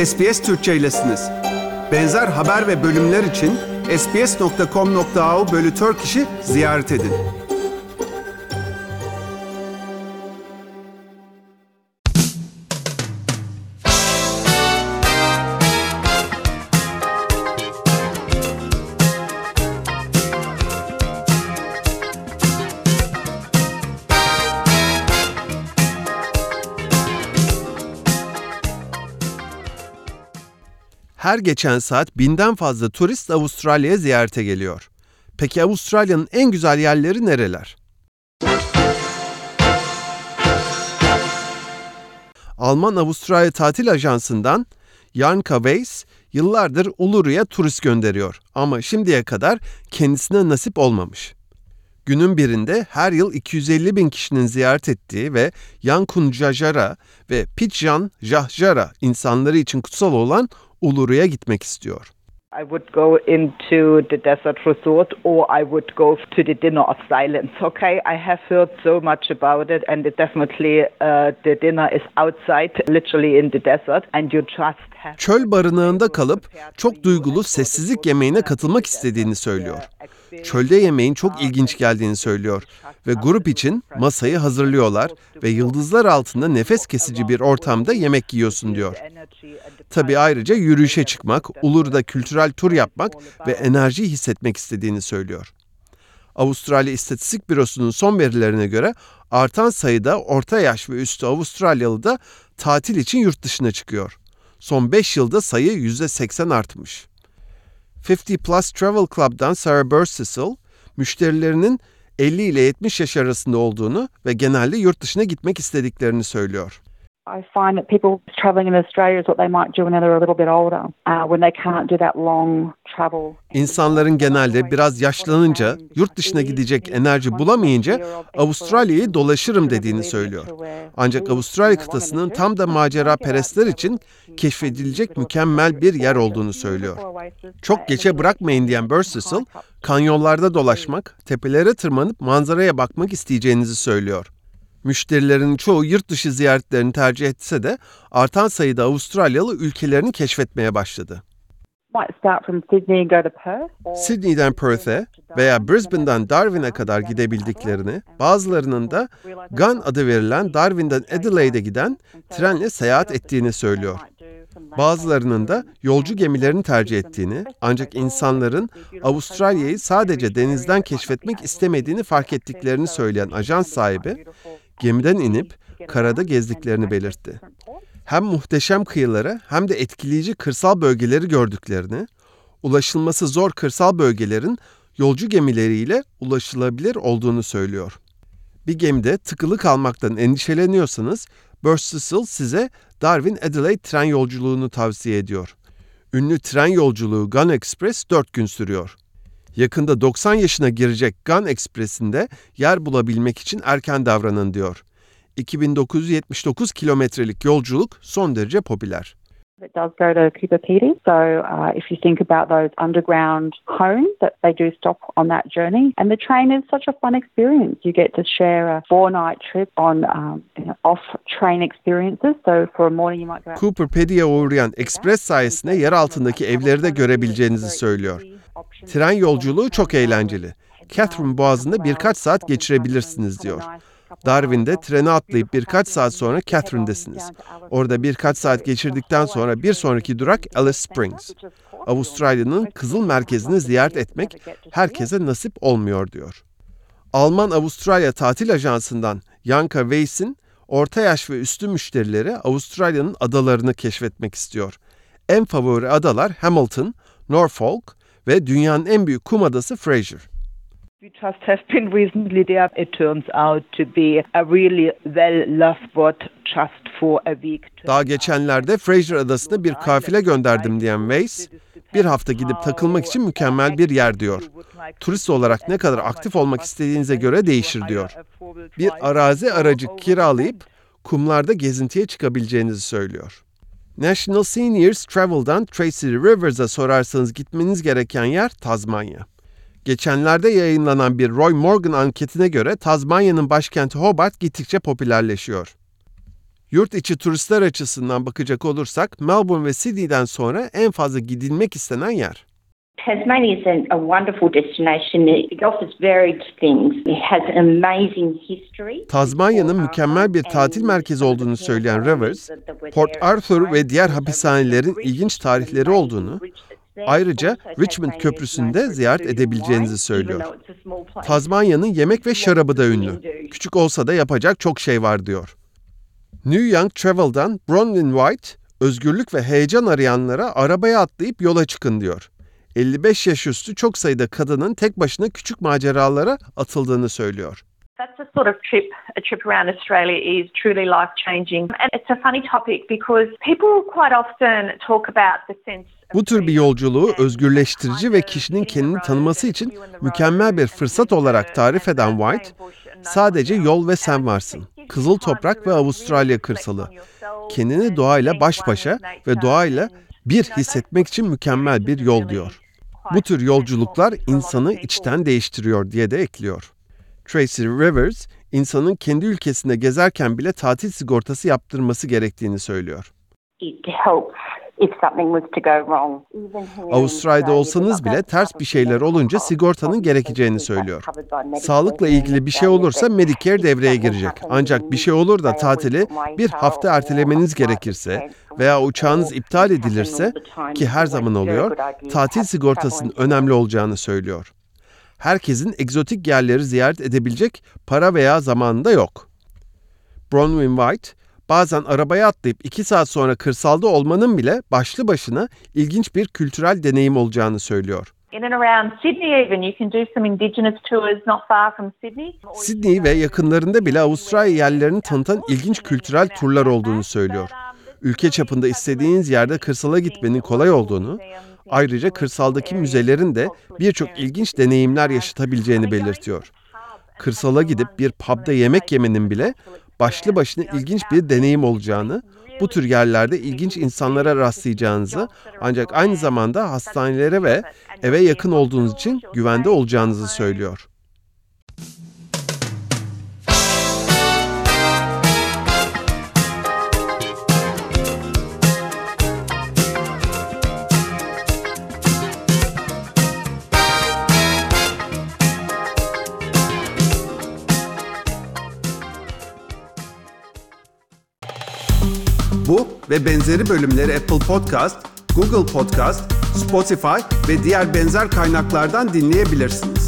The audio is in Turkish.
SBS Türkçe'ylesiniz. Benzer haber ve bölümler için sbs.com.au/Turkish'i ziyaret edin. Her geçen saat 1000'den fazla turist Avustralya'ya ziyarete geliyor. Peki Avustralya'nın en güzel yerleri nereler? Alman-Avustralya Tatil Ajansı'ndan Janka Weiss yıllardır Uluru'ya turist gönderiyor ama şimdiye kadar kendisine nasip olmamış. Günün birinde her yıl 250.000 kişinin ziyaret ettiği ve Yankunytjatjara ve Pitjantjatjara insanları için kutsal olan Uluru'ya gitmek istiyor. I would go into the desert resort or I would go to the Dinner of Silence. Okay, I have heard so much about it and it definitely the dinner is outside, literally in the desert and you just have... Çöl barınağında kalıp çok duygulu sessizlik yemeğine katılmak istediğini söylüyor. Çölde yemeğin çok ilginç geldiğini söylüyor ve grup için masayı hazırlıyorlar ve yıldızlar altında nefes kesici bir ortamda yemek yiyorsun diyor. Tabii ayrıca yürüyüşe çıkmak, Uluru'da kültürel tur yapmak ve enerjiyi hissetmek istediğini söylüyor. Avustralya İstatistik Bürosu'nun son verilerine göre artan sayıda orta yaş ve üstü Avustralyalı da tatil için yurt dışına çıkıyor. Son 5 yılda sayı %80 artmış. 50 Plus Travel Club'dan Sarah Burcecil, müşterilerinin 50 ile 70 yaş arasında olduğunu ve genelde yurt dışına gitmek istediklerini söylüyor. I find that people travelling in Australia is what they might do when they're a little bit older, when they can't do that long travel. İnsanların genelde biraz yaşlanınca, yurt dışına gidecek enerji bulamayınca Avustralya'yı dolaşırım dediğini söylüyor. Ancak Avustralya kıtasının tam da macera perestler için keşfedilecek mükemmel bir yer olduğunu söylüyor. Çok geçe bırakmayın diyen Burcecil, kanyonlarda dolaşmak, tepelere tırmanıp manzaraya bakmak isteyeceğinizi söylüyor. Müşterilerin çoğu yurt dışı ziyaretlerini tercih etse de artan sayıda Avustralyalı ülkelerini keşfetmeye başladı. Sydney'den Perth'e veya Brisbane'dan Darwin'e kadar gidebildiklerini, bazılarının da Gun adı verilen Darwin'den Adelaide'e giden trenle seyahat ettiğini söylüyor. Bazılarının da yolcu gemilerini tercih ettiğini, ancak insanların Avustralya'yı sadece denizden keşfetmek istemediğini fark ettiklerini söyleyen ajans sahibi, gemiden inip karada gezdiklerini belirtti. Hem muhteşem kıyıları hem de etkileyici kırsal bölgeleri gördüklerini, ulaşılması zor kırsal bölgelerin yolcu gemileriyle ulaşılabilir olduğunu söylüyor. Bir gemide tıkılı kalmaktan endişeleniyorsanız, Burcecil size Darwin-Adelaide tren yolculuğunu tavsiye ediyor. Ünlü tren yolculuğu Gun Express 4 gün sürüyor. Yakında 90 yaşına girecek Gun Express'inde yer bulabilmek için erken davranın diyor. 2979 kilometrelik yolculuk son derece popüler. It does go to Cooper Pedy, so if you think about those underground homes that they do stop on that journey, and the train is such a fun experience. You get to share a 4-night trip on off-train experiences. So for a morning you might go. Cooper Pedy'ye uğrayan Express sayesinde yer altındaki evleri de görebileceğinizi söylüyor. Tren yolculuğu çok eğlenceli. Catherine Boğazı'nda birkaç saat geçirebilirsiniz diyor. Darwin'de trene atlayıp birkaç saat sonra Catherine'desiniz. Orada birkaç saat geçirdikten sonra bir sonraki durak Alice Springs. Avustralya'nın kızıl merkezini ziyaret etmek herkese nasip olmuyor diyor. Alman-Avustralya Tatil Ajansı'ndan Janka Weiss'in orta yaş ve üstü müşterileri Avustralya'nın adalarını keşfetmek istiyor. En favori adalar Hamilton, Norfolk ve dünyanın en büyük kum adası Fraser. We just have been recently there. It turns out to be a really well-loved spot just for a week. Daha geçenlerde Fraser Adası'na bir kafile gönderdim diyen Weiss, bir hafta gidip takılmak için mükemmel bir yer diyor. Turist olarak ne kadar aktif olmak istediğinize göre değişir diyor. Bir arazi aracı kiralayıp kumlarda gezintiye çıkabileceğinizi söylüyor. National Seniors Travel'dan Tracy Rivers'a sorarsanız gitmeniz gereken yer Tazmanya. Geçenlerde yayınlanan bir Roy Morgan anketine göre Tazmanya'nın başkenti Hobart gittikçe popülerleşiyor. Yurt içi turistler açısından bakacak olursak Melbourne ve Sydney'den sonra en fazla gidilmek istenen yer. Tasmania is a wonderful destination. It offers varied things. It has an amazing history. Tazmanya'nın mükemmel bir tatil merkezi olduğunu söyleyen Rivers, Port Arthur ve diğer hapishanelerin ilginç tarihleri olduğunu, ayrıca Richmond Köprüsü'nde ziyaret edebileceğinizi söylüyor. Tazmanya'nın yemek ve şarabı da ünlü. Küçük olsa da yapacak çok şey var diyor. New Young Travel'dan Bronwyn White, özgürlük ve heyecan arayanlara arabaya atlayıp yola çıkın diyor. 55 yaş üstü çok sayıda kadının tek başına küçük maceralara atıldığını söylüyor. That's the sort of a trip around Australia is truly life-changing. And it's a funny topic because people quite often talk about the sense of Bu tür bir yolculuğu özgürleştirici ve kişinin kendini tanıması için mükemmel bir fırsat olarak tarif eden White, sadece yol ve sen varsın. Kızıl toprak ve Avustralya kırsalı. Kendini doğayla baş başa ve doğayla bir hissetmek için mükemmel bir yol diyor. Bu tür yolculuklar insanı içten değiştiriyor diye de ekliyor. Tracy Rivers, insanın kendi ülkesinde gezerken bile tatil sigortası yaptırması gerektiğini söylüyor. It helps if something was to go wrong. Avustralya'da olsanız bile ters bir şeyler olunca sigortanın gerekeceğini söylüyor. Sağlıkla ilgili bir şey olursa Medicare devreye girecek. Ancak bir şey olur da tatili bir hafta ertelemeniz gerekirse veya uçağınız iptal edilirse, ki her zaman oluyor, tatil sigortasının önemli olacağını söylüyor. Herkesin egzotik yerleri ziyaret edebilecek para veya zamanı da yok. Bronwyn White, bazen arabaya atlayıp 2 saat sonra kırsalda olmanın bile başlı başına ilginç bir kültürel deneyim olacağını söylüyor. In and around Sydney even, you can do some Indigenous tours not far from Sydney. Sydney ve yakınlarında bile Avustralya yerlerini tanıtan ilginç kültürel turlar olduğunu söylüyor. Ülke çapında istediğiniz yerde kırsala gitmenin kolay olduğunu, ayrıca kırsaldaki müzelerin de birçok ilginç deneyimler yaşatabileceğini belirtiyor. Kırsala gidip bir pub'da yemek yemenin bile başlı başına ilginç bir deneyim olacağını, bu tür yerlerde ilginç insanlara rastlayacağınızı, ancak aynı zamanda hastanelere ve eve yakın olduğunuz için güvende olacağınızı söylüyor. Bu ve benzeri bölümleri Apple Podcast, Google Podcast, Spotify ve diğer benzer kaynaklardan dinleyebilirsiniz.